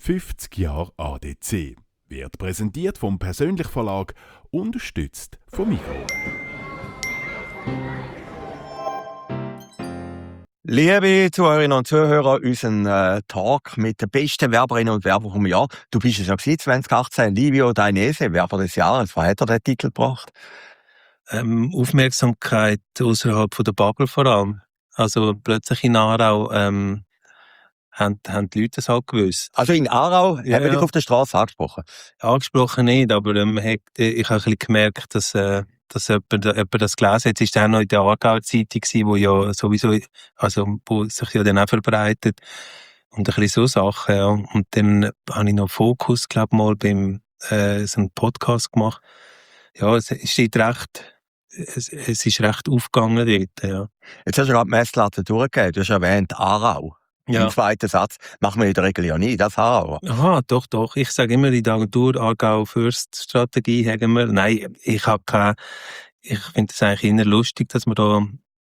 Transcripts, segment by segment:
50 Jahre ADC. Wird präsentiert vom Persönlich Verlag, unterstützt vom Migros. Liebe Zuhörerinnen und Zuhörer, unseren Talk mit den besten Werberinnen und Werbern vom Jahr. Du bist es ja 2018, Livio Dainese, Werber des Jahres. Was hat er den Titel gebracht? Aufmerksamkeit außerhalb von der Bubble vor allem. Also plötzlich in Aarau haben die Leute das halt gewusst. Also in Aarau haben wir dich auf der Straße angesprochen? Angesprochen nicht, aber ich habe ein bisschen gemerkt, dass jemand das gelesen hat. Es war auch noch in der Aargau-Zeitung, wo ja sowieso, also wo sich ja dann auch verbreitet. Und ein bisschen so Sachen, ja. Und dann habe ich noch Fokus, glaube ich, mal beim so einen Podcast gemacht. Ja, es steht recht. Es ist recht aufgegangen dort, ja. Jetzt hast du gerade die Messlatte durchgegeben. Du hast erwähnt Aarau. Ja. Im zweiten Satz machen wir in der Regel ja nie, das Aarau. Aha, doch. Ich sage immer, in der Agentur Aargau First Strategie haben wir. Nein, ich finde es eigentlich eher lustig, dass man da,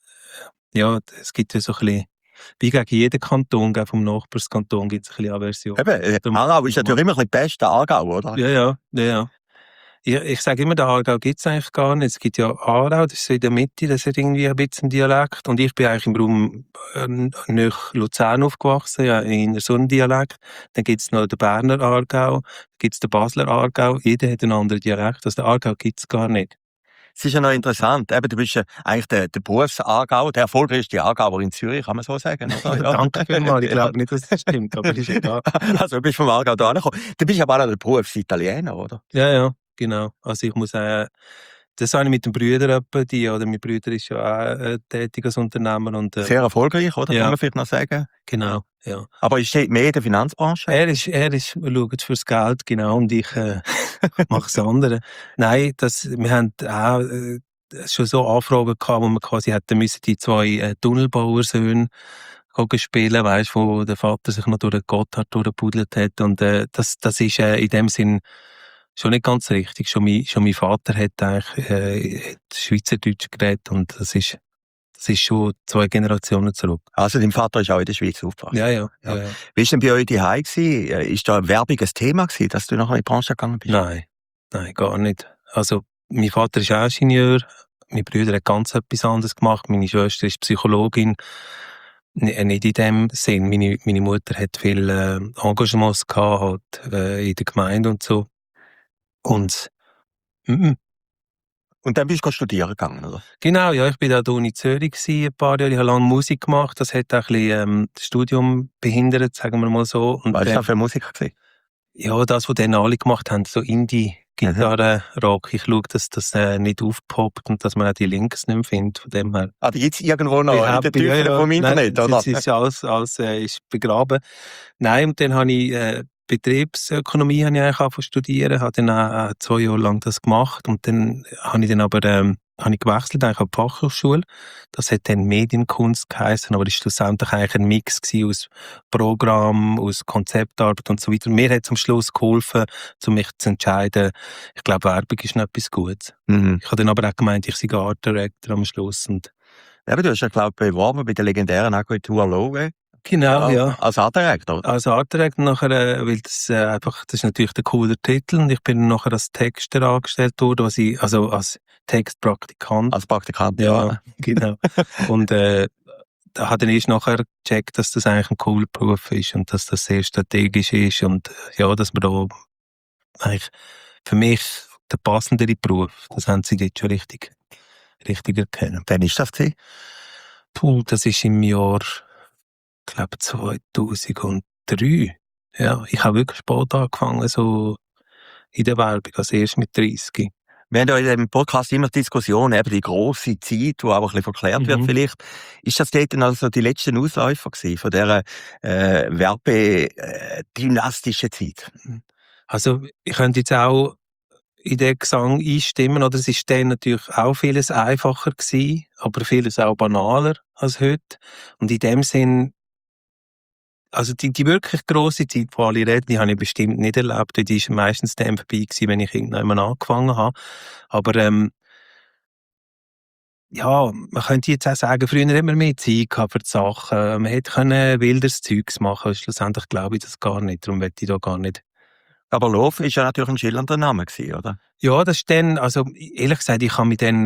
ja, es gibt ja so ein bisschen, wie gegen jeden Kanton, vom Nachbarskanton gibt es ein bisschen Aversion. Eben, Aarau ist natürlich immer ein bisschen beste Aargau, oder? Ja. Ich sage immer, der Aargau gibt es eigentlich gar nicht. Es gibt ja Aarau, das ist so in der Mitte, das hat irgendwie ein bisschen Dialekt. Und ich bin eigentlich im Raum nach Luzern aufgewachsen, ja, in so einem Dialekt. Dann gibt es noch den Berner Aargau, dann gibt es den Basler Aargau. Jeder hat einen anderen Dialekt. Also den Aargau gibt es gar nicht. Es ist ja noch interessant, eben, du bist ja eigentlich der Berufs-Aargauer, der erfolgreichste Aargauer in Zürich, kann man so sagen, oder? Ja. Danke vielmals, ich glaube nicht, dass das stimmt, aber ist egal. Also du bist vom Aargau da angekommen. Du bist aber auch der Berufs-Italiener, oder? Ja, genau. Also ich muss sagen, das habe ich mit dem Brüder mein Bruder ist ja auch tätig als Unternehmer. Und, sehr erfolgreich, oder? Ja. Kann man vielleicht noch sagen. Genau, ja. Aber ist steht mehr in der Finanzbranche? Er schaut fürs Geld, genau, und ich mache das andere. Nein, wir haben auch schon so Anfragen gehabt, wo man quasi hätten müssen, die zwei Tunnelbauersöhne spielen, weißt, wo der Vater sich noch durch den Gotthard durchgepudelt hat. Und das ist in dem Sinn schon nicht ganz richtig. Schon mein Vater hat eigentlich Schweizerdeutsch geredet, und das ist schon 2 Generationen zurück. Also dein Vater ist auch in der Schweiz aufgewachsen? Ja. Wie war denn bei euch daheim gewesen? Ist da Werbung ein Thema gewesen, dass du nachher in die Branche gegangen bist? Nein, gar nicht. Also mein Vater ist auch Ingenieur, mein Bruder hat ganz etwas anderes gemacht, meine Schwester ist Psychologin. Nicht in dem Sinn. Meine Mutter hat viel Engagements gehabt, in der Gemeinde und so. Und Und dann bist du studieren gegangen, oder? Genau, ja, ich bin an der Uni Zürich ein paar Jahre. Ich habe lange Musik gemacht. Das hat auch ein bisschen das Studium behindert, sagen wir mal so. Und was war das für Musik gewesen? Ja, das, was dann alle gemacht haben, so Indie-Gitarre, Rock. Ich schaue, dass das nicht aufpoppt und dass man auch die Links nicht mehr findet, von dem her. Die gibt es irgendwo noch in der Tiefe vom Internet, oder? Das ist alles ist begraben. Nein, und dann habe ich Betriebsökonomie angefangen zu studieren, habe dann auch 2 Jahre lang das gemacht, und dann habe ich gewechselt eigentlich an die Fachhochschule. Das hat dann Medienkunst geheißen, aber es war schlussendlich eigentlich ein Mix aus Programm, aus Konzeptarbeit und so weiter. Mir hat es am Schluss geholfen, mich zu entscheiden, ich glaube, Werbung ist noch etwas Gutes. Ich habe dann aber auch gemeint, ich sei Art Director am Schluss. Und aber du hast ja, glaube ich, beworben bei der legendären Agentur Lowe. Genau, ja. Als Art Director? Als Art Director nachher, weil das ist natürlich der coole Titel, und ich bin nachher als Texter angestellt worden, also als Textpraktikant. Als Praktikant, ja. Genau. Und da hat dann erst nachher gecheckt, dass das eigentlich ein cooler Beruf ist und dass das sehr strategisch ist und ja, dass man da eigentlich für mich der passendere Beruf, das haben sie jetzt schon richtig erkennen. Wann ist das gewesen? Das ist im Jahr, ich glaube 2003. Ja, ich habe wirklich spät angefangen, so in der Werbung, also erst mit 30. Wir haben ja in diesem Podcast immer die Diskussion, eben die grosse Zeit, die auch ein bisschen verklärt wird vielleicht. Ist das dort dann also die letzten Ausläufer gewesen von dieser werbedynastischen Zeit? Also ich könnte jetzt auch in den Gesang einstimmen, oder es ist dann natürlich auch vieles einfacher gewesen, aber vieles auch banaler als heute. Und in dem Sinn, also die wirklich grosse Zeit, die alle reden, die habe ich bestimmt nicht erlebt. Die ist meistens dann vorbei gewesen, wenn ich irgendwann angefangen habe. Aber ja, man könnte jetzt auch sagen, früher hat man mehr Zeit gehabt für die Sachen. Man hätte können wilderes Zeugs machen. Schlussendlich glaube ich das gar nicht. Darum möchte ich da gar nicht. Aber Lof ist ja natürlich ein schillernder Name gewesen, oder? Ja, das ist dann, also ehrlich gesagt, ich habe mich dann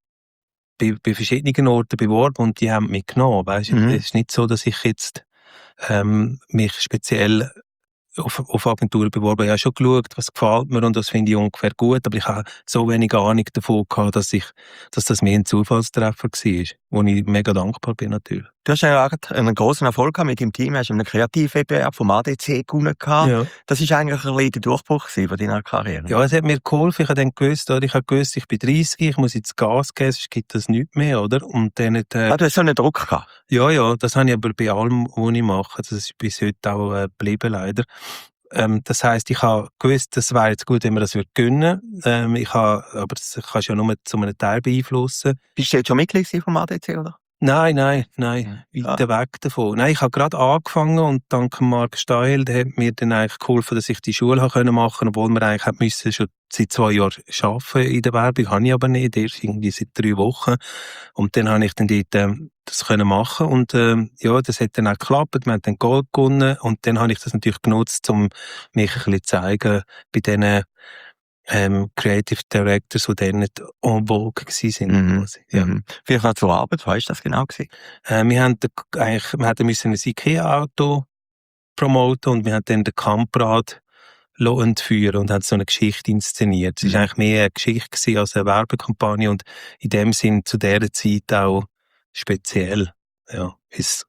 bei verschiedenen Orten beworben und die haben mich genommen. Weißt? Mhm. Es ist nicht so, dass ich jetzt mich speziell auf Agenturen beworben. Ich habe schon geschaut, was gefällt mir und das finde ich ungefähr gut, aber ich habe so wenig Ahnung davon gehabt, dass das mehr ein Zufallstreffer war, wo ich mega dankbar bin natürlich. Du hast ja auch einen grossen Erfolg gehabt mit deinem Team, hast einen Kreativwettbewerb vom ADC gewonnen gehabt. Ja. Das war eigentlich ein bisschen der Durchbruch von deiner Karriere. Ja, es hat mir geholfen. Ich habe dann gewusst, oder? Ich habe gewusst, ich bin 30, ich muss jetzt Gas geben, sonst gibt es nichts mehr, oder? Und dann Du hast so einen Druck gehabt. ja, das habe ich aber bei allem, was ich mache. Das ist bis heute auch geblieben, leider. Das heisst, ich habe gewusst, das wäre jetzt gut, wenn wir das gönnen würden. Aber das kannst du ja nur zu einem Teil beeinflussen. Bist du jetzt schon Mitglied vom ADC, oder? Nein, weiter weg davon. Nein, ich habe gerade angefangen und dank Marc Steil, der hat mir dann eigentlich geholfen, dass ich die Schule machen konnte, obwohl wir eigentlich müssen schon seit 2 Jahren arbeiten in der Werbung, habe ich aber nicht, erst irgendwie seit 3 Wochen. Und dann habe ich dann dort das können machen und ja, das hat dann auch geklappt, wir haben dann Gold gewonnen und dann habe ich das natürlich genutzt, um mich ein bisschen zu zeigen bei diesen Creative Directors, die dann nicht en vogue waren. Ja. Vielleicht noch zur Arbeit, was war das genau gewesen? Wir hätten ein IKEA-Auto promoten und wir haben dann den Kamprad entführen und haben so eine Geschichte inszeniert. Es war eigentlich mehr eine Geschichte gewesen als eine Werbekampagne und in dem Sinn zu dieser Zeit auch speziell. Ja, es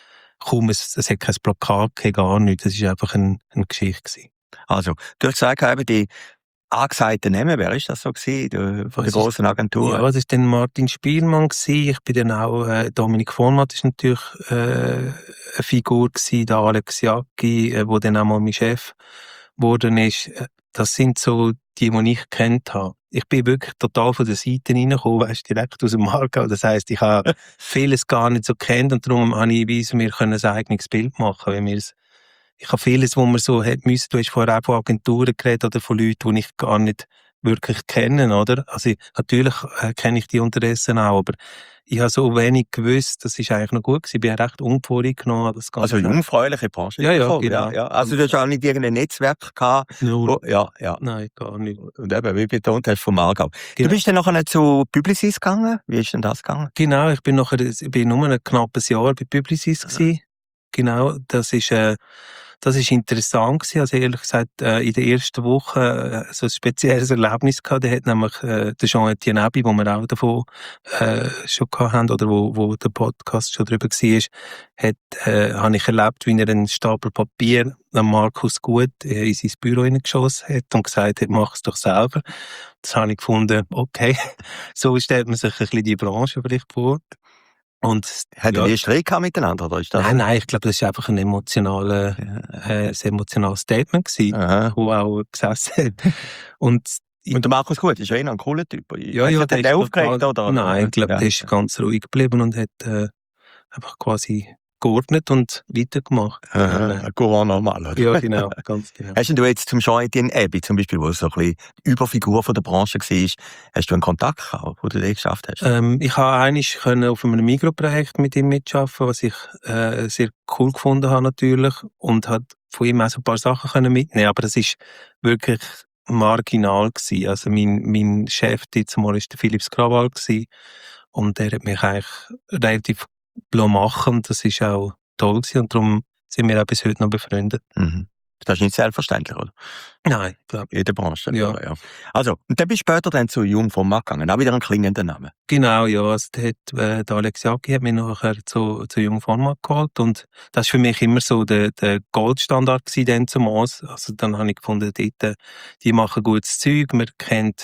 hat kein Plakat, gar nichts. Es war einfach eine Geschichte gewesen. Also, du hast gesagt, eben die angesagten Namen, wer ist das so gewesen, von der grossen Agentur? Ja, das war dann Martin Spielmann gewesen. Ich bin dann auch, Dominik Vormatt ist natürlich eine Figur gewesen, der Alex Jacki, wo dann auch mal mein Chef geworden ist. Das sind so die ich kennt habe. Ich bin wirklich total von der Seite reingekommen, weißt, direkt aus dem Markt. Das heisst, ich habe vieles gar nicht so kennt und darum habe ich mir ein eigenes Bild machen, weil ich habe vieles, wo man so hat müssen. Du hast vorher auch von Agenturen geredet oder von Leuten, die ich gar nicht wirklich kenne, oder? Also natürlich kenne ich die unterdessen auch, aber ich habe so wenig gewusst, das ist eigentlich noch gut gewesen. Ich bin recht unvoreingenommen. Das Ganze. Also jungfräuliche Branche. Ja, genau. Ja. Also du hast auch nicht irgendein Netzwerk gehabt. Null. Ja. Nein, gar nicht. Und eben, wie betont hast vom Aargau. Genau. Du bist dann nachher zu Publicis gegangen? Wie ist denn das gegangen? Genau, ich bin nur ein knappes Jahr bei Publicis gewesen. Genau, das ist interessant gewesen. Also ehrlich gesagt, in der ersten Woche so ein spezielles Erlebnis gehabt. Der hat nämlich der Jean-Etienne Abbey, wo wir auch davon schon gehabt haben, oder wo der Podcast schon drüber war, habe ich erlebt, wie er einen Stapel Papier an Markus Gut in sein Büro hineingeschossen hat und gesagt hat, mach es doch selber. Das habe ich gefunden, okay, so stellt man sich ein bisschen die Branche vielleicht vor. Und Hat ihr Streit gehabt miteinander, oder ist das? Nein, ich glaube, das war einfach ein emotionales Statement gewesen, wo auch gesessen hat. Und der Markus Gut ist ja ein cooler Typ. Ja, hat der aufgeregt, oder? Nein, ich glaube, der ist ganz ruhig geblieben und hat einfach quasi geordnet und weitergemacht. Courant normal, oder? Ja, genau, ganz genau. Hast du jetzt zum Jean-Etienne Abbey zum Beispiel, wo so ein bisschen Überfigur von der Branche war, hast du einen Kontakt gehabt, wo du das geschafft hast? Ich konnte auf einem Mikroprojekt mit ihm mitarbeiten, was ich sehr cool gefunden habe natürlich und hat von ihm auch so ein paar Sachen mitnehmen, aber das ist wirklich marginal gewesen. Also mein Chef diesmal war der Philips Krawal gewesen, und der hat mich eigentlich relativ machen und das ist auch toll gewesen und darum sind wir auch bis heute noch befreundet. Das ist nicht selbstverständlich, oder? Nein, glaube ich. In der Branche. Ja. Also, und dann bist du später dann zu Jung vom Mack gegangen, auch wieder ein klingender Name. Genau, ja. Also der Alex Jacki hat mich nachher zu Jung von Mack geholt und das war für mich immer so der Goldstandard gewesen, dann zumal. Also dann habe ich gefunden, dort, die machen gutes Zeug, man kennt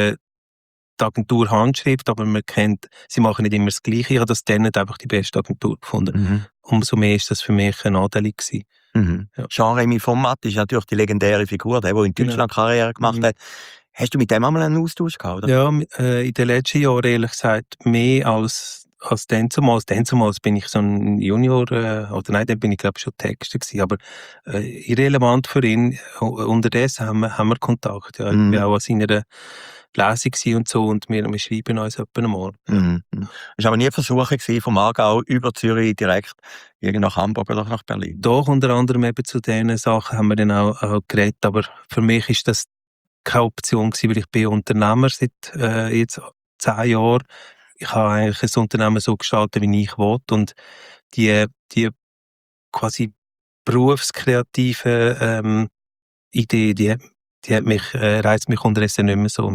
die Agentur Handschrift, aber man kennt, sie machen nicht immer das Gleiche. Ich habe das dann nicht einfach die beste Agentur gefunden. Umso mehr ist das für mich ein Anteil gewesen. Ja. Jean-Rémy Format ist natürlich die legendäre Figur, der in Deutschland Karriere gemacht hat. Hast du mit dem einmal einen Austausch gehabt, oder? Ja, in den letzten Jahren ehrlich gesagt mehr als dann zumal. Dann bin ich so ein Junior, oder nein, dann bin ich glaube ich schon Texter gewesen, aber irrelevant für ihn. Unterdessen haben wir Kontakt, ja, auch an seiner Lesung gewesen und so, und wir schreiben uns etwa einmal. Mhm. Es war aber nie ein Versuch gewesen, vom Aargau über Zürich direkt nach Hamburg oder nach Berlin? Doch, unter anderem eben zu diesen Sachen haben wir dann auch geredet, aber für mich ist das keine Option gewesen, weil ich bin Unternehmer seit jetzt 10 Jahren. Ich habe eigentlich ein Unternehmen so gestaltet, wie ich will, und die quasi berufskreative Idee, die hat mich, reizt mich unterdessen nicht mehr so.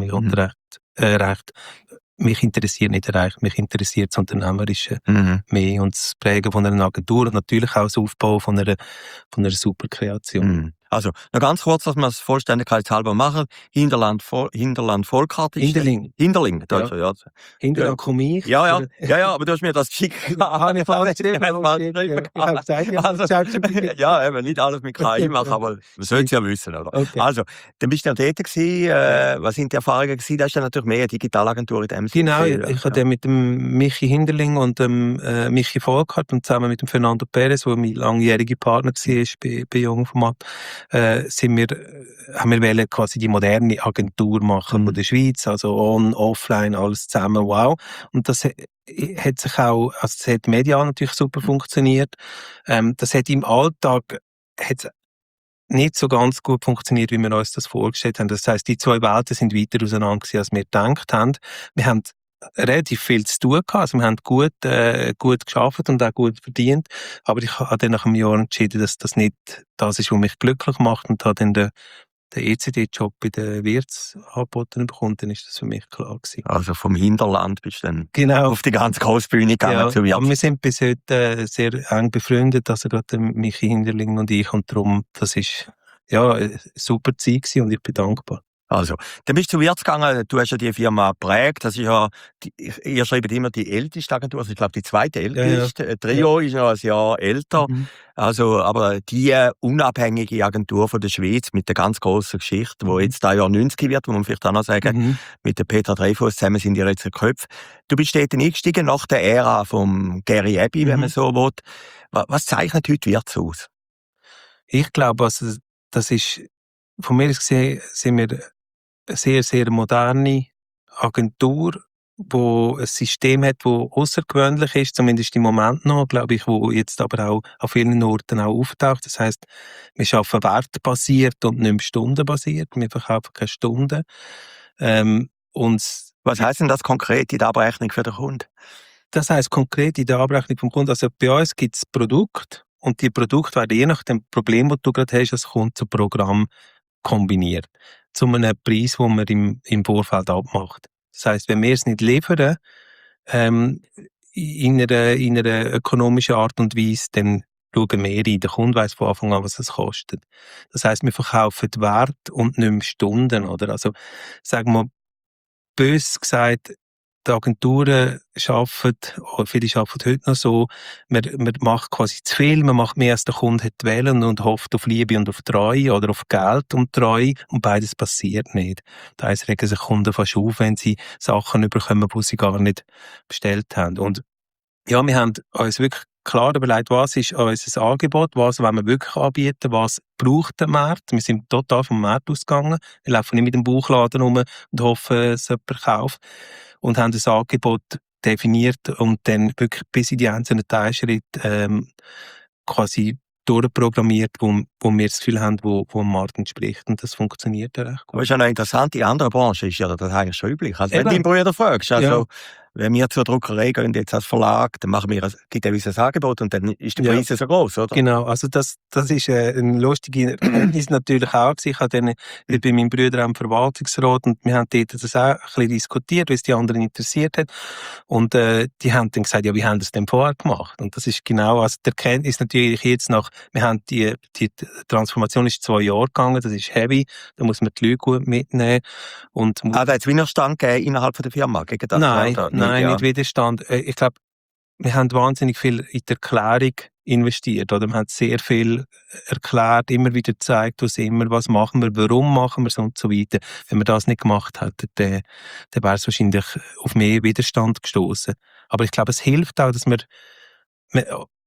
Mich interessiert nicht erreicht, mich interessiert das Unternehmerische mehr und das Prägen von einer Agentur und natürlich auch das Aufbau von einer Superkreation. Also, noch ganz kurz, dass wir es vollständigkeitshalber machen. Hinterland Vollkarte. Hinderling. Also, ja. Hinterland komme ich. Ja, aber du hast mir das geschickt. Habe ich falsch geschrieben? Ich habe gesagt, ja, eben, nicht alles mit KI machen, aber man sollte es ja wissen, oder? Okay. Also, dann bist du ja dort gewesen. Was sind die Erfahrungen gewesen? Da ist ja natürlich mehr eine Digitalagentur in dem Sinne. Genau, ich habe dann mit dem Michi Hinderling und dem Michi Volkart und zusammen mit dem Fernando Perez, der mein langjähriger Partner war bei Jungformat, haben wir quasi die moderne Agentur machen von der Schweiz, also on, offline, alles zusammen, wow. Und das hat sich auch, also das hat medial natürlich super funktioniert. Das hat im Alltag nicht so ganz gut funktioniert, wie wir uns das vorgestellt haben. Das heisst, die zwei Welten sind weiter auseinander gewesen, als wir gedacht haben. Wir haben relativ viel zu tun gehabt. Also wir haben gut gearbeitet und auch gut verdient. Aber ich habe dann nach einem Jahr entschieden, dass das nicht das ist, was mich glücklich macht, und habe dann den ECD-Job bei den Wirts angeboten bekommen. Dann ist das für mich klar gewesen. Also vom Hinterland bist du dann auf die ganze Grossbühne gegangen zu Wirts. Aber wir sind bis heute sehr eng befreundet, also gerade Michi Hinderling und ich, und darum, das ist eine super Zeit gewesen und ich bin dankbar. Also, dann bist du zu Wirts gegangen, du hast ja die Firma geprägt, das ist ja, ihr schreibt immer die älteste Agentur, also ich glaube die zweite älteste, ja. Trio ist noch ein Jahr älter, also, aber die unabhängige Agentur von der Schweiz mit der ganz grossen Geschichte, wo jetzt da Jahr 90 wird, muss man vielleicht auch noch sagen, mit der Petra Dreyfus zusammen sind die jetzt Köpfe. Du bist dort eingestiegen nach der Ära vom Gary Abbey, wenn man so will. Was zeichnet heute Wirts aus? Ich glaube, also, das ist, von mir aus gesehen, sind wir eine sehr, sehr moderne Agentur, wo ein System hat, das außergewöhnlich ist, zumindest im Moment noch, glaube ich, wo jetzt aber auch an vielen Orten auch auftaucht. Das heisst, wir arbeiten wertbasiert und nicht mehr stundenbasiert. Wir verkaufen keine Stunden. Und was heisst denn das konkret in der Abrechnung für den Kunden? Das heisst konkret in der Abrechnung vom Kunden, also bei uns gibt es Produkte, und die Produkte werden je nach dem Problem, das du gerade hast, als Kunde zum Programm kombiniert. Zu einem Preis, den man im Vorfeld abmacht. Das heisst, wenn wir es nicht liefern, in einer ökonomischen Art und Weise, dann schauen wir rein. Der Kunde weiss von Anfang an, was es kostet. Das heisst, wir verkaufen Wert und nicht mehr Stunden, oder? Also, sagen wir, bös gesagt, die Agenturen arbeiten, oder viele arbeiten heute noch so, man macht quasi zu viel, man macht mehr, als der Kunde hat wählen und hofft auf Liebe und auf Treue oder auf Geld und Treue, und beides passiert nicht. Da heisst, regen sich Kunden fast auf, wenn sie Sachen bekommen, die sie gar nicht bestellt haben. Und ja, wir haben uns wirklich klar überlegt, was ist unser Angebot, was wollen wir wirklich anbieten, was braucht der Markt. Wir sind total vom Markt ausgegangen, wir laufen nicht mit dem Bauchladen rum und hoffen, es jemand kauft, und haben das Angebot definiert und dann wirklich bis in die einzelnen Teilschritte quasi durchprogrammiert, wo wir das Gefühl haben, wo dem Markt entspricht, und das funktioniert ja recht gut. Aber ist ja noch interessant, in anderen Branchen ist ja das eigentlich schon üblich. Also wenn du deinen Bruder fragst, also wenn wir zur Druckerei gehen, jetzt als Verlag, dann gibt es ein Angebot und dann ist der Preis so groß, oder? Genau, also das ist eine lustige Erkenntnis natürlich auch. Ich habe dann bei meinem Bruder am Verwaltungsrat, und wir haben dort das auch ein bisschen diskutiert, weil es die anderen interessiert hat. Und die haben dann gesagt, ja, wie haben das denn vorher gemacht? Und das ist genau, also die Erkenntnis natürlich jetzt wir haben die Transformation ist 2 Jahre gegangen, das ist heavy, da muss man die Leute gut mitnehmen. Und da hat es Widerstand gegeben innerhalb der Firma gegen das? Nein, nicht Widerstand. Ich glaube, wir haben wahnsinnig viel in die Erklärung investiert, oder? Wir haben sehr viel erklärt, immer wieder gezeigt, was machen wir, warum machen wir es und so weiter. Wenn wir das nicht gemacht hätten, dann wäre es wahrscheinlich auf mehr Widerstand gestoßen. Aber ich glaube, es hilft auch, dass wir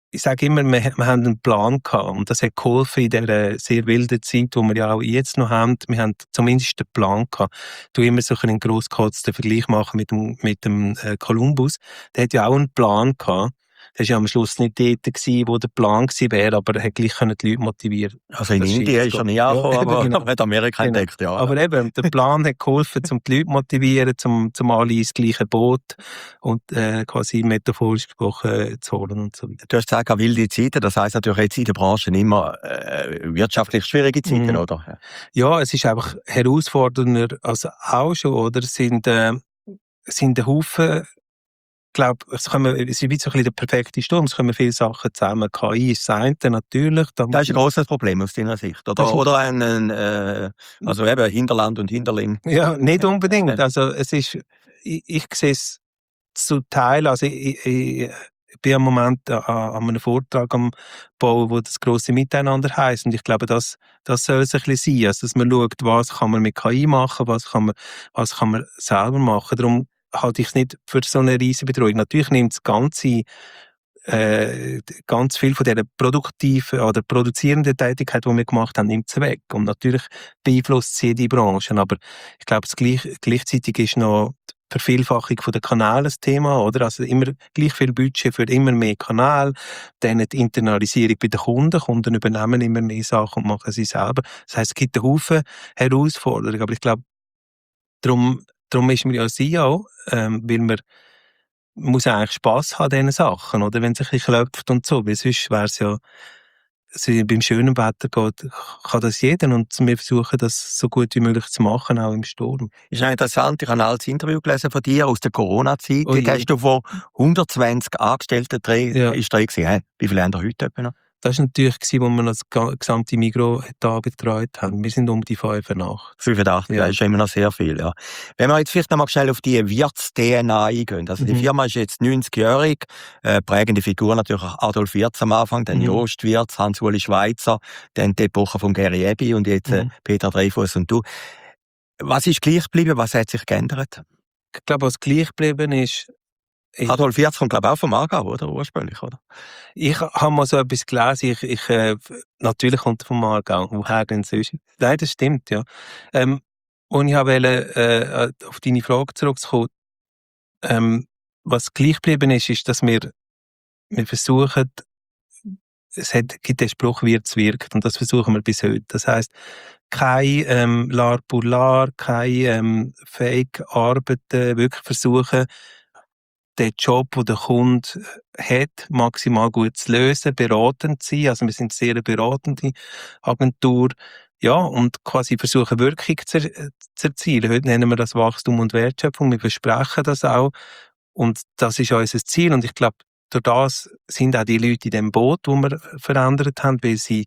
ich sage immer, wir haben einen Plan gehabt und das hat geholfen in dieser sehr wilden Zeit, die wir ja auch jetzt noch haben. Wir haben zumindest einen Plan gehabt. Du immer so einen grossgekotzten Vergleich machen mit dem Columbus. Der hat ja auch einen Plan gehabt. Der war ja am Schluss nicht dort gewesen, wo der Plan gewesen wäre, aber er hat gleich die Leute motivieren. Also in Indien ist er nicht angekommen, aber hat Amerika entdeckt, ja. Aber eben, der Plan hat geholfen, um die Leute motivieren, zum alle ins gleiche Boot und quasi metaphorisch gesprochen zu holen und so weiter. Du hast gesagt, wilde Zeiten, das heisst natürlich jetzt in der Branche immer wirtschaftlich schwierige Zeiten, oder? Ja, es ist einfach herausfordernder als auch schon, oder? Es sind ein Haufen, ich glaube, es ist wie so ein bisschen der perfekte Sturm, es kommen viele Sachen zusammen. KI ist das eine, natürlich. Das ist ein grosses Problem aus deiner Sicht, oder? Oder also eben Hinterland und Hinterling. Ja, nicht unbedingt. Also es ist, ich sehe es zu Teil, also ich bin im Moment an einem Vortrag am Bauen, wo das grosse Miteinander heisst. Und ich glaube, das soll es ein bisschen sein. Also, dass man schaut, was kann man mit KI machen, was kann man selber machen. Darum halte ich es nicht für so eine riesige Betreuung. Natürlich nimmt es ganz viel von dieser produktiven oder produzierenden Tätigkeit, die wir gemacht haben, nimmt es weg. Und natürlich beeinflusst sie die Branchen. Aber ich glaube, gleichzeitig ist noch die Vervielfachung der Kanäle ein Thema, oder? Also immer gleich viel Budget für immer mehr Kanäle, dann die Internalisierung bei den Kunden. Kunden übernehmen immer mehr Sachen und machen sie selber. Das heisst, es gibt einen Haufen Herausforderungen. Aber ich glaube, darum ist man ja CEO, weil man muss eigentlich Spass haben an diesen Sachen, oder? Wenn es ein bisschen klopft und so, weil sonst wäre es ja, also beim schönen Wetter geht, kann das jeder und wir versuchen das so gut wie möglich zu machen, auch im Sturm. Ist ja interessant, ich habe ein altes Interview gelesen von dir aus der Corona-Zeit. Da hast du von 120 Angestellten ist Dreh gewesen. Wie viele haben da heute etwa noch? Das war natürlich, als wir das gesamte Migros betreut haben. Wir sind um die 85. 85, ja. Das ist immer noch sehr viel, ja. Wenn wir jetzt vielleicht noch mal schnell auf die Wirts-DNA eingehen. Also die Firma ist jetzt 90-jährig, prägende Figur natürlich Adolf Wirts am Anfang, dann Jost Wirts, Hans-Uli Schweizer, dann die Epoche von Gary Abbey und jetzt Peter Dreyfus und du. Was ist gleich geblieben, was hat sich geändert? Ich glaube, was gleich geblieben ist, Adolf Wirts kommt, glaube ich, auch vom Aargau, oder? Ursprünglich, oder? Ich habe mal so etwas gelesen. Natürlich kommt er vom Aargau. Woher denn sonst? Nein, das stimmt, ja. Und ich wollte auf deine Frage zurückkommen. Was gleich geblieben ist, dass wir versuchen, gibt den Spruch, Wirts wirkt. Und das versuchen wir bis heute. Das heisst, kein Lar pour Lar, kein Fake-Arbeiten, wirklich versuchen, den Job, den der Kunde hat, maximal gut zu lösen, beratend zu sein. Also wir sind eine sehr beratende Agentur. Ja, und quasi versuchen, Wirkung zu erzielen. Heute nennen wir das Wachstum und Wertschöpfung. Wir versprechen das auch. Und das ist unser Ziel. Und ich glaube, durch das sind auch die Leute in dem Boot, das wir verändert haben, weil sie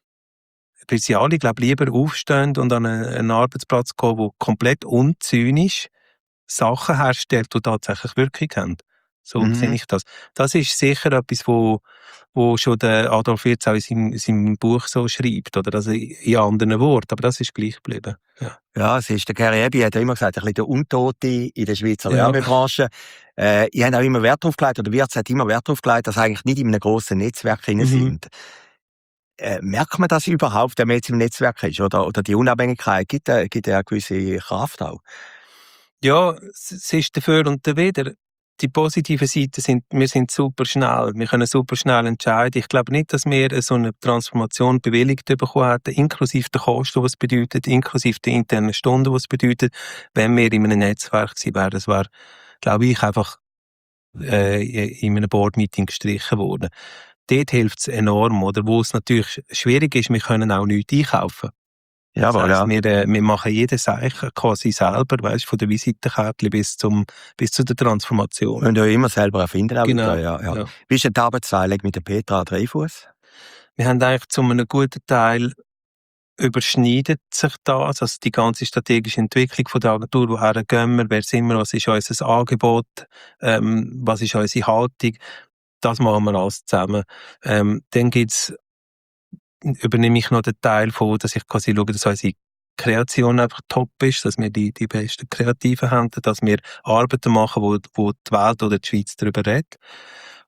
alle, glaube ich, lieber aufstehen und an einen Arbeitsplatz gehen, der komplett unzynisch Sachen herstellt, die tatsächlich Wirkung haben. So sehe ich das. Das ist sicher etwas, wo schon der Adolf Wirts auch in seinem Buch so schreibt, oder also in anderen Worten, aber das ist gleich geblieben. Ja, es ist, der Gary Abbey hat ja immer gesagt, ein bisschen der Untote in der Schweizer Werbebranche. Ich habe auch immer Wert darauf gelegt, oder Wirts hat immer Wert darauf gelegt, dass eigentlich nicht in einem grossen Netzwerk drin sind. Merkt man das überhaupt, wenn man jetzt im Netzwerk ist? Oder die Unabhängigkeit gibt ja eine gewisse Kraft auch? Ja, es ist dafür und dawider. Die positiven Seiten sind, wir sind super schnell. Wir können super schnell entscheiden. Ich glaube nicht, dass wir so eine Transformation bewilligt bekommen hätten, inklusive der Kosten, was es bedeutet, inklusive der internen Stunden, was es bedeutet, wenn wir in einem Netzwerk gewesen wären. Das wäre, glaube ich, einfach in einem Board-Meeting gestrichen worden. Dort hilft es enorm, oder? Wo es natürlich schwierig ist, wir können auch nichts einkaufen. Ja, das heisst, wir machen jeden Seich quasi selber, weißt, von der Visitenkarte bis zu der Transformation. Und ja immer selber erfinden. Auch genau. Ja. Wie ist die Arbeitsteilung mit der Petra Dreyfus? Wir haben eigentlich zu einem guten Teil überschneidet sich das, also die ganze strategische Entwicklung von der Agentur, woher gehen wir, wer sind wir, was ist unser Angebot, was ist unsere Haltung, das machen wir alles zusammen. Dann übernehme ich noch den Teil von, dass ich quasi schaue, dass unsere Kreation einfach top ist, dass wir die besten Kreativen haben, dass wir Arbeiten machen, wo die Welt oder die Schweiz darüber redet.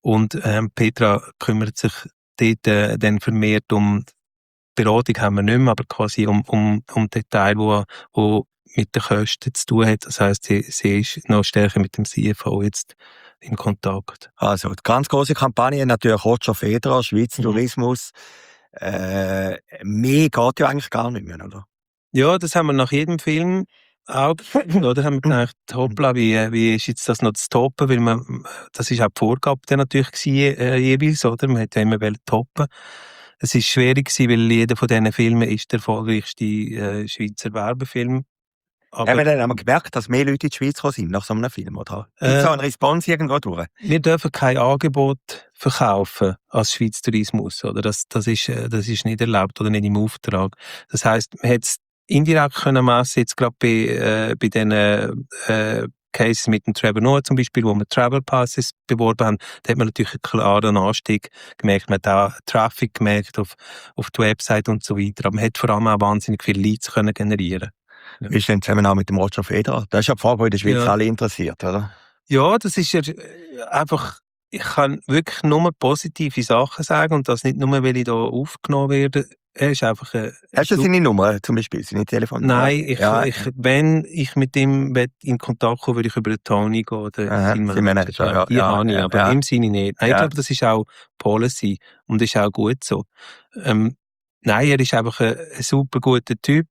Und Petra kümmert sich dort dann vermehrt um Beratung haben wir nicht mehr, aber quasi um Detail, wo mit den Kosten zu tun hat. Das heisst, sie ist noch stärker mit dem CFO jetzt in Kontakt. Also, die ganz grosse Kampagne natürlich Roger Federer, Schweiz Tourismus. Mehr geht ja eigentlich gar nicht mehr, oder? Ja, das haben wir nach jedem Film auch, oder haben wir gedacht, hoppla, wie ist jetzt das noch zu toppen, weil das ist auch die Vorgabe dann natürlich gewesen, jeweils, oder? Man hat ja immer toppen. Es war schwierig gewesen, weil jeder von diesen Filmen ist der erfolgreichste Schweizer Werbefilm. Aber haben wir dann gemerkt, dass mehr Leute in die Schweiz sind nach so einem Film, oder? Gibt es so eine Response irgendwo durch? Wir dürfen kein Angebot verkaufen als Schweiz Tourismus, oder? Das ist nicht erlaubt oder nicht im Auftrag. Das heisst, man hätte es indirekt können messen, jetzt gerade bei diesen Cases mit dem Trevor Noah zum Beispiel, wo wir Travel Passes beworben haben, da hat man natürlich einen klaren Anstieg gemerkt. Man hat auch Traffic gemerkt auf die Website und so weiter. Aber man hat vor allem auch wahnsinnig viele Leads können generieren. Ja. Wie ist denn zusammen auch mit dem Roger Federer? Das ist ja die Frage, die in der Schweiz alle interessiert, oder? Ja, das ist ja einfach, ich kann wirklich nur positive Sachen sagen und das nicht nur, weil ich da aufgenommen werde. Er ist einfach Hast du seine Nummer zum Beispiel, seine Telefonnummer? Nein, wenn ich mit ihm in Kontakt komme, würde ich über den Tony gehen. Oder sein Manager, aber im Sinne nicht. Nein, ich glaube, das ist auch Policy und ist auch gut so. Nein, er ist einfach ein super guter Typ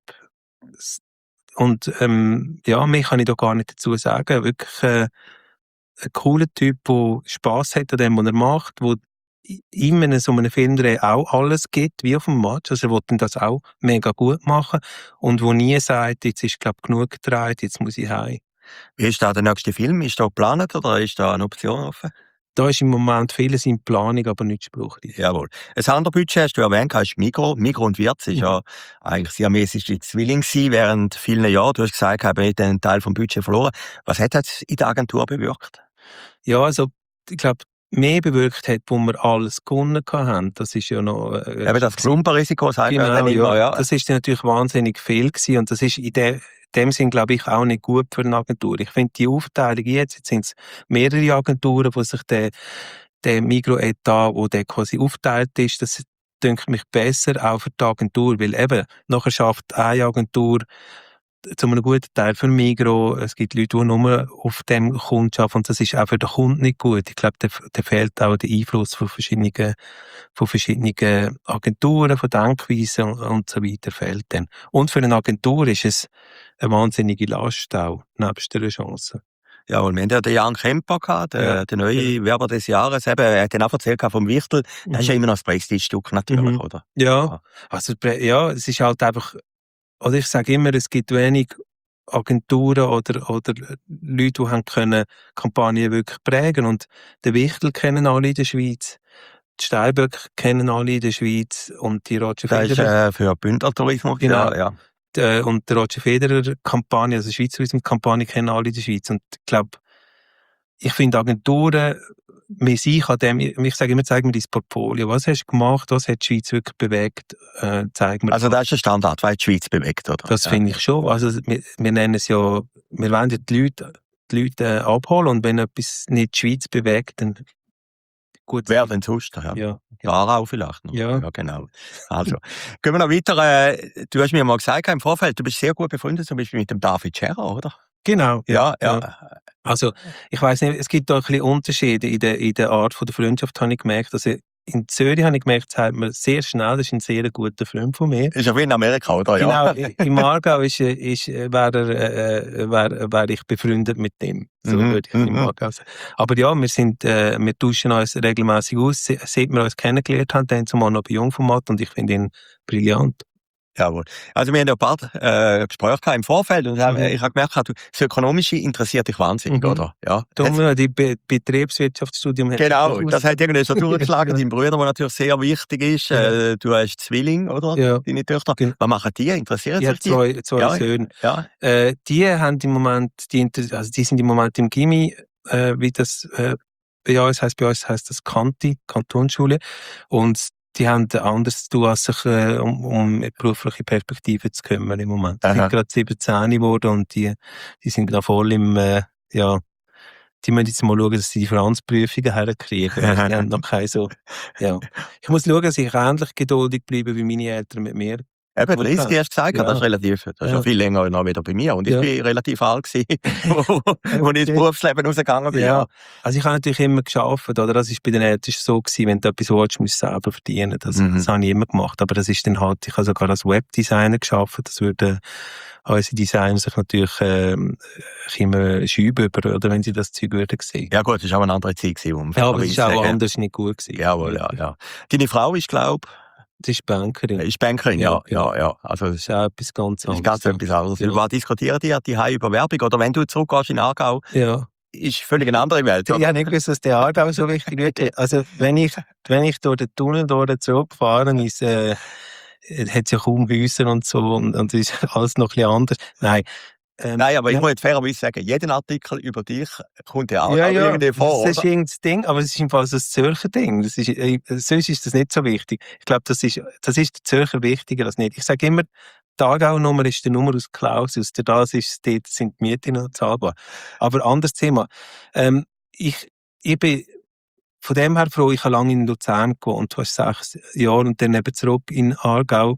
und mehr kann ich da gar nicht dazu sagen. Wirklich ein cooler Typ, der Spass hat an dem, was er macht, wo ihm in so einem Film auch alles gibt, wie auf dem Match. Also er will das auch mega gut machen und wo nie sagt, jetzt ist glaube genug gedreht, jetzt muss ich heim. Wie ist da der nächste Film? Ist da geplant oder ist da eine Option offen? Da ist im Moment vieles in Planung, aber nicht spruchreif. Jawohl. Ein anderes Budget hast du erwähnt, ist Migros. Migros und Wirtz ist ja eigentlich siamesische Zwilling gewesen während vielen Jahren. Du hast gesagt, haben einen Teil vom Budget verloren. Was hat das in der Agentur bewirkt? Ja, also ich glaube, mehr bewirkt hat, wo wir alles gewonnen haben. Das ist ja noch... Eben das Klumpenrisiko, sagen wir dann immer. Ja. Das ist natürlich wahnsinnig viel gewesen und das ist in dem Sinn, glaube ich, auch nicht gut für eine Agentur. Ich finde die Aufteilung jetzt sind es mehrere Agenturen, wo sich der Migros-Etat, wo der quasi aufteilt ist, das denke mich besser, auch für die Agentur, weil eben, nachher schafft eine Agentur zu einem guten Teil für Migros. Es gibt Leute, die nur auf dem Kunden arbeiten und das ist auch für den Kunden nicht gut. Ich glaube, da fehlt auch der Einfluss von verschiedenen Agenturen, von Denkweisen und so weiter fehlt dann. Und für eine Agentur ist es eine wahnsinnige Last auch, nebst der Chance. Ja, und wir haben ja den Jan Kemper gehabt, der neue Werber des Jahres. Eben, er hat dann auch erzählt vom Wichtel. Das ist ja immer noch das Prestige-Stück natürlich, oder? Ja, also es ist halt einfach, oder ich sage immer, es gibt wenig Agenturen oder Leute, die haben können Kampagnen wirklich prägen und den Wichtel kennen alle in der Schweiz. Die Steinböck kennen alle in der Schweiz und die Roger Federer. Das ist für Bündnertourismus. Genau. Ja. Und die Roger Federer-Kampagne, also die Schweizer Tourismus-Kampagne, kennen alle in der Schweiz. Und ich finde Agenturen, wir sich an dem, ich sage immer, zeig mir dein Portfolio. Was hast du gemacht? Was hat die Schweiz wirklich bewegt? Zeig mir. Also das ist der Standard, was die Schweiz bewegt, oder? Das finde ich schon. Also wir nennen es ja, wir wollen ja die Leute abholen und wenn etwas nicht die Schweiz bewegt, dann gut. Wer denn sonst? Ja. Aarau vielleicht noch. Ja, genau. Also, gehen wir noch weiter. Du hast mir mal gesagt im Vorfeld, du bist sehr gut befreundet, zum Beispiel mit dem David Scherer, oder? Genau. Ja. Also, ich weiss nicht, es gibt da ein bisschen Unterschiede in der Art von der Freundschaft, habe ich gemerkt. Also, in Zürich habe ich gemerkt, sagt man sehr schnell, das ist ein sehr guter Freund von mir. Ist ja wie in Amerika, oder? Genau, im Aargau wäre ich befreundet mit dem. So würde ich im Aargau sagen. Aber ja, wir tauschen uns regelmäßig aus, seit wir uns kennengelernt haben, dann zumal noch bei Jungformat und ich finde ihn brillant. Jawohl. Also wir haben ja ein paar Gespräche im Vorfeld und ich habe gemerkt, das Ökonomische interessiert dich wahnsinnig, oder? Ja. Darum die Betriebswirtschaftsstudium. Genau, das hat irgendwie so durchgeschlagen. Dein Bruder, der natürlich sehr wichtig ist. Du hast Zwilling, oder? Ja. Deine Töchter. Was machen die? Interessieren sich die? Zwei Söhne. Ja. Die haben im Moment, die sind im Moment im Gymi, wie das bei uns heisst das Kanti, Kantonsschule. Und die haben anderes zu tun, als sich um berufliche Perspektiven zu kümmern im Moment. Die sind gerade 17 geworden und die sind da voll im, die müssen jetzt mal schauen, dass sie die Franzprüfungen herkriegen. Die haben noch keine so, ja. Ich muss schauen, dass ich ähnlich geduldig bleibe wie meine Eltern mit mir. Eben, 30 hast du gesagt, das ist relativ, das ist ja viel länger noch wieder bei mir. Und ich bin relativ alt gewesen, wo ich ins Berufsleben rausgegangen bin. Ja. Also ich habe natürlich immer gearbeitet, oder? Das ist bei den Eltern so gewesen, wenn du etwas willst, musst du selber verdienen. Das habe ich immer gemacht. Aber das ist dann halt, ich habe sogar als Webdesigner gearbeitet. Das würden unsere Designer sich natürlich immer schüben über, oder wenn sie das Zeug würden sehen. Ja gut, das war auch eine andere Zeit gewesen. Ja, aber es war auch anders nicht gut gewesen. Jawohl, ja. Deine Frau ist, glaube ich, das ist Bankerin. Ist Bankerin, ja. Also, das ist auch etwas ganz anderes. Ist ganz etwas anderes. Ja. Was diskutieren die Hause über Werbung? Oder wenn du zurückgehst in Aargau, ist völlig eine andere Welt. Oder? Ich habe nicht gewusst, dass der Aargau so wichtig wird. Also, wenn ich durch den Tunnel zurückfahre, hat es ja kaum Häuser und so, und ist alles noch ein bisschen anders. Nein, aber ich muss jetzt fairerweise sagen, jeden Artikel über dich kommt ja auch irgendwie vor. Das ist irgendein Ding, aber es ist im Fall so ein Zürcher Ding. Sonst ist das nicht so wichtig. Ich glaube, das ist der Zürcher wichtiger als nicht. Ich sage immer, die Aargau-Nummer ist die Nummer aus Klausius. Dort sind die Mieten noch zahlbar. Aber anderes Thema. Ich bin von dem her froh, ich habe lange in Luzern gewohnt, du hast 6 Jahre, und dann eben zurück in Aargau.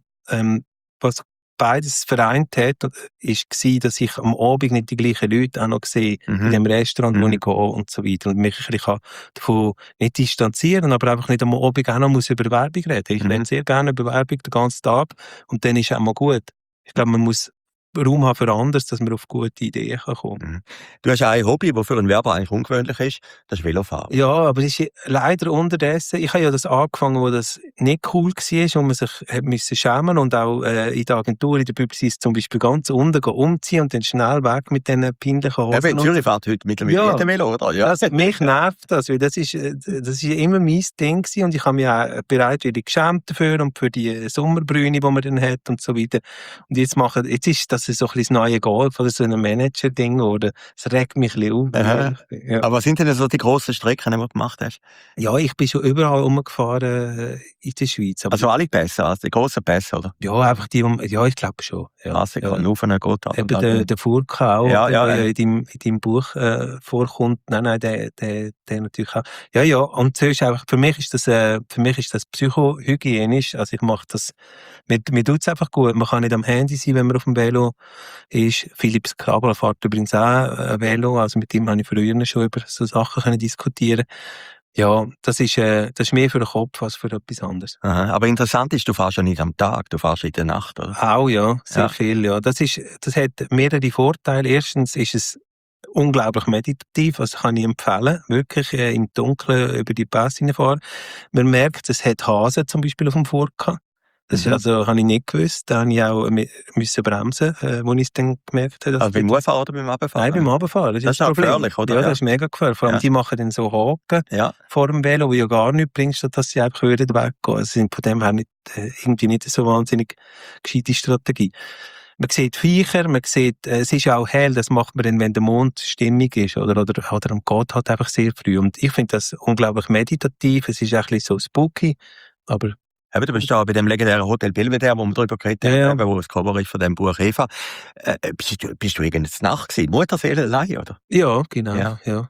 Was beides vereint hat, war, dass ich am Abend nicht die gleichen Leute auch noch sehe, in dem Restaurant, wo ich gehe und so weiter. Und mich ein bisschen davon nicht distanzieren, aber einfach nicht am Abend auch noch über Werbung reden. Ich rede sehr gerne über Werbung den ganzen Tag, und dann ist es auch mal gut. Ich glaube, man muss Raum haben für anderes, dass man auf gute Ideen kommen kann. Du hast ein Hobby, das für einen Werber eigentlich ungewöhnlich ist, das ist Velofahren. Ja, aber es ist leider unterdessen, ich habe ja das angefangen, wo das nicht cool war, wo man sich müssen schämen, und auch in der Agentur, in der Publicist zum Beispiel ganz unten umziehen und dann schnell weg mit diesen peinlichen Hosen. Ja, in Zürich fährt heute mittlerweile jeder Velo, oder? Ja. Mich nervt das, weil das ist immer mein Ding gewesen, und ich habe mich auch bereitwillig geschämt dafür und für die Sommerbrüne, die man dann hat und so weiter. Und jetzt ist das so ein bisschen das neue Golf oder so ein Manager-Ding, oder es regt mich ein bisschen auf. Ja. Aber was sind denn so die grossen Strecken, die du gemacht hast? Ja, ich bin schon überall rumgefahren in der Schweiz. Aber also alle Pässe, also die grossen Pässe, oder? Ja, einfach die, ich glaube schon. Klassiker, nur von einer Gotthard. Eben der Furka, der in deinem Buch vorkommt. Nein, der natürlich auch. Ja, und sonst einfach, für mich ist das psychohygienisch. Also ich mache das, mir tut es einfach gut. Man kann nicht am Handy sein, wenn man auf dem Velo ist. Philipp Skrabal fährt übrigens auch ein Velo, also mit ihm habe ich früher schon über so Sachen können diskutieren. Ja, das ist mehr für den Kopf als für etwas anderes. Aha, aber interessant ist, du fährst ja nicht am Tag, du fährst in der Nacht, oder? Auch, ja, sehr viel, ja. Das hat mehrere Vorteile. Erstens ist es unglaublich meditativ, also kann ich empfehlen, wirklich im Dunkeln über die Pässe hineinfahren. Man merkt, es hat Hasen zum Beispiel auf dem Furka. Das habe ich nicht gewusst. Da habe ich auch müssen bremsen, wo ich es dann gemerkt habe. Also beim Auffahren oder beim Abfahren? Nein, beim Abfahren. Das ist auch gefährlich, oder? Ja, das ist mega gefährlich. Vor allem, die machen dann so Haken vor dem Velo, wo ja gar nichts bringt, statt dass sie einfach weggehen. Also sind von dem her irgendwie nicht so wahnsinnig gescheite Strategie. Man sieht Viecher, es ist auch hell, das macht man dann, wenn der Mond stimmig ist, oder am Gott halt einfach sehr früh. Und ich finde das unglaublich meditativ, es ist ein bisschen so spooky, aber... Eben, du bist da bei dem legendären Hotel Belvedere, wo wir drüber geredet haben, wo das Cover ist von dem Buch Eva. Bist du irgendeine Nacht gewesen? Mutterseelenlei, oder? Ja, genau, ja.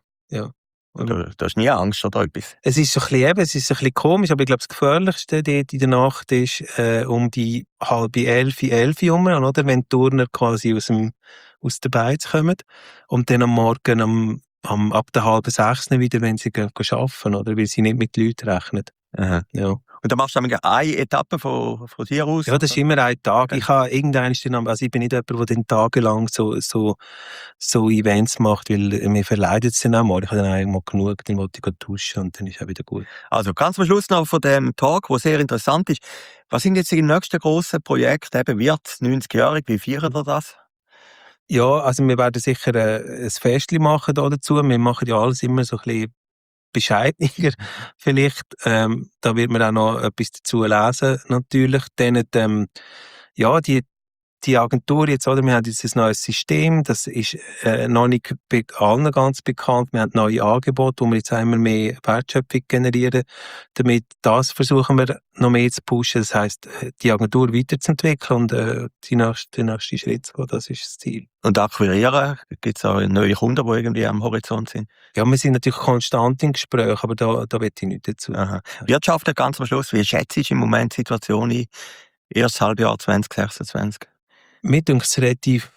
Du hast nie Angst oder etwas? Es ist so ein bisschen komisch, aber ich glaube, das Gefährlichste dort in der Nacht ist um die 10:30 herum, oder? Wenn die Turner quasi aus der Beiz kommen und dann am Morgen ab der 5:30 wieder, wenn sie arbeiten, oder? Weil sie nicht mit Leuten rechnen. Aha. Ja. Und dann machst du eine Etappe von dir aus? Ja, das ist immer ein Tag. Ich habe ich bin nicht jemand, der dann tagelang so Events macht, weil mir verleidet es dann auch mal. Ich habe dann einmal genug, dann wollte ich duschen und dann ist auch wieder gut. Also ganz am Schluss noch von dem Tag, der sehr interessant ist. Was sind jetzt die nächsten grossen Projekte? Eben wird 90-jährig, wie feiern wir das? Ja, also wir werden sicher ein Festchen machen dazu. Wir machen ja alles immer so ein bisschen bescheidener vielleicht. Da wird man auch noch etwas dazu lesen, natürlich. Dann, die die Agentur jetzt, oder, wir haben jetzt ein neues System, das ist noch nicht allen ganz bekannt. Wir haben neue Angebote, wo wir jetzt immer mehr Wertschöpfung generieren. Damit das versuchen wir noch mehr zu pushen. Das heisst, die Agentur weiterzuentwickeln und den nächsten Schritt zu gehen. Das ist das Ziel. Und akquirieren? Gibt es auch neue Kunden, die irgendwie am Horizont sind? Ja, wir sind natürlich konstant im Gespräch, aber da will ich nicht dazu. Aha. Wirtschaft ganz am Schluss, wie schätzt du im Moment die Situation ein? Erstes Halbjahr 2026? Mir denke es relativ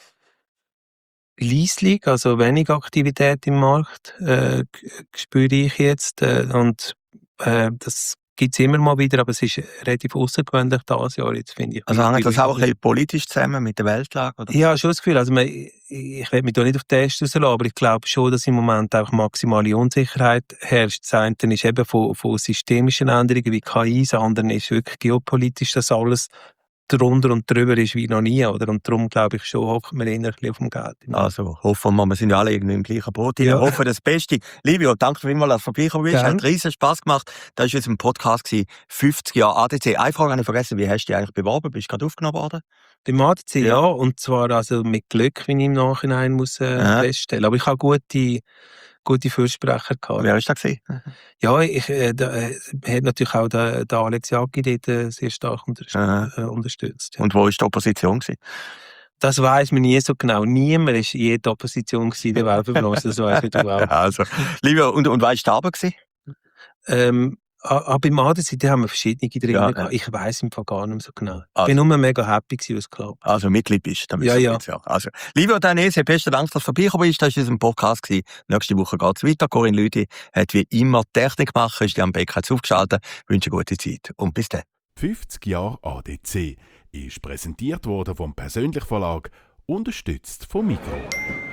leislich, also wenig Aktivität im Markt, spüre ich jetzt. Und das gibt es immer mal wieder, aber es ist relativ außergewöhnlich dieses Jahr jetzt, finde ich. Also hängt das auch ein bisschen politisch zusammen mit der Weltlage? Oder? Ja, schon das Gefühl. Also ich will mich da nicht auf den Test rauslassen, aber ich glaube schon, dass im Moment auch maximale Unsicherheit herrscht. Das eine ist eben von systemischen Änderungen wie KI, das andere ist wirklich geopolitisch, dass alles drunter und drüber ist wie noch nie, oder? Und darum glaube ich schon, hoffen wir eher ein bisschen auf dem Geld. Also hoffen wir sind ja alle irgendwie im gleichen Boot. Ich hoffe das Beste. Livio, danke vielmals, dass du vorbeigekommen bist. Hat riesen Spass gemacht. Das war unser Podcast 50 Jahre ADC. Eine Frage habe ich vergessen, wie hast du dich eigentlich beworben? Bist du gerade aufgenommen worden? Beim ADC, ja. Und zwar also mit Glück, wie ich im Nachhinein muss feststellen. Aber ich habe gute Fürsprecher gehabt. Wer war das? Ja, hat natürlich auch der Alex Jaggi dort sehr stark unterstützt. Ja. Und wo war die Opposition? Das weiss man nie so genau. Niemand war in jeder Opposition in der Weltverblase, das weiss ich auch. Also, Livio, und weißt du, da war? Aber beim ADC haben wir verschiedene drin gehabt. Ich weiss im Fall gar nicht mehr so genau. Ich bin nur mega happy gewesen, was klappt. Also Mitglied bist du. Ja. Also, Livio Danese, besten Dank, dass du vorbeigekommen bist. Das war unser Podcast. Nächste Woche geht es weiter. Corinne Lüthi hat wie immer Technik gemacht, ist am Beck aufgeschaltet. Ich wünsche eine gute Zeit und bis dann. 50 Jahre ADC ist präsentiert worden vom Persönlich Verlag, unterstützt vom Migros.